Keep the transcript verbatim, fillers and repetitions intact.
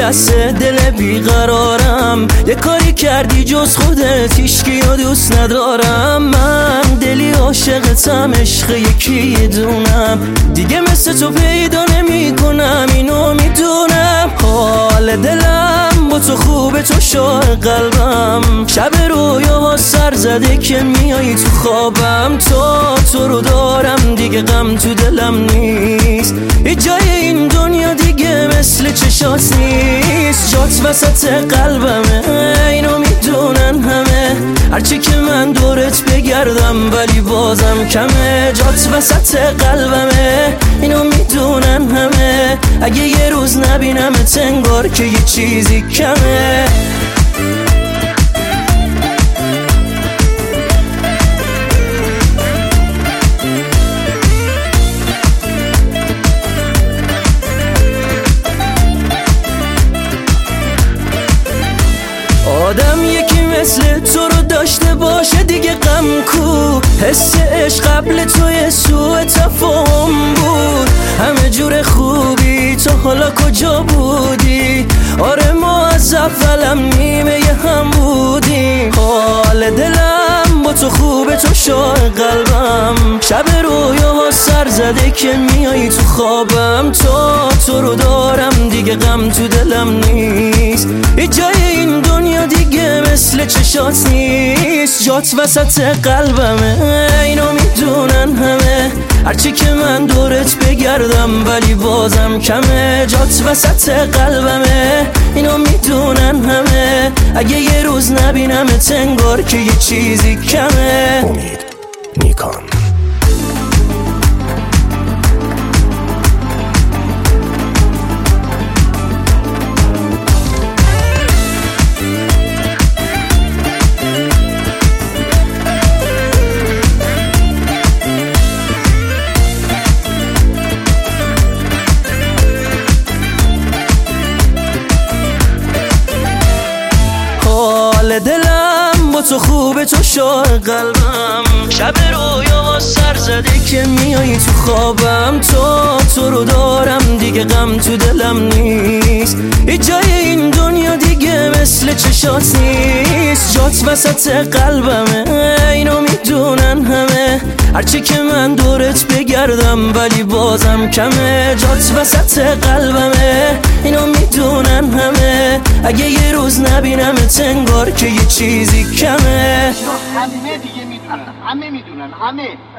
دست دل بیقرارم، یه کاری کردی جز خودت هیچکی رو دوست ندارم. من دلی عاشقتم، عشق یکی دونم، دیگه مثل تو پیدا نمی کنم، اینو میدونم. حال دلم با تو خوبه، تو شاه قلبم، شب رویاها سر زده که میایی تو خوابم. تا تو رو دارم دیگه غم تو دلم نیست، هیچ جای این دنیا دیگه مثل چشات نیست. جات وسط قلبمه، اینو میدونن همه، هرچی که من دورت بگردم ولی بازم کمه. جات وسط قلبمه، اینو میدونن همه، اگه یه روز نبینمت انگار که یه چیزی کمه. آدم یکی مثل تو رو داشته باشه دیگه غم کو، حس عشق قبل توی سوء تفاهم بود. همه جور خوبی تو حالا کجا بودی؟ آره ما از اولم نیمه هم بودیم. حال دلم با تو خوبه، تو شاه قلبم، شب رویاها سر زده که میایی تو خوابم. تا تو رو دارم دیگه غم تو دلم نیست، هیچ جای این دنیا دیگه مثل چشات نیست. جات وسط قلبمه، اینو میدونن همه، هرچی که من دورت بگردم ولی بازم کمه. جات وسط قلبمه، اینو میدونن همه، اگه یه روز نبینمت انگار که یه چیزی کمه. امید نیکان. حال دلم با تو خوبه، تو شاه قلبم، شب رویا سر زده که میایی تو خوابم. تا تو رو دارم دیگه غم تو دلم نیست، هیچ جای این دنیا دیگه مثل چشات نیست. جات وسط قلبمه، اینو میدونن همه، هرچی که من دورت بگردم ولی بازم کمه. جات وسط قلبمه، اینو میدونن همه، اگه یه روز نبینمت انگار که یه چیزی کمه. همه دیگه میدونن، همه میدونن، همه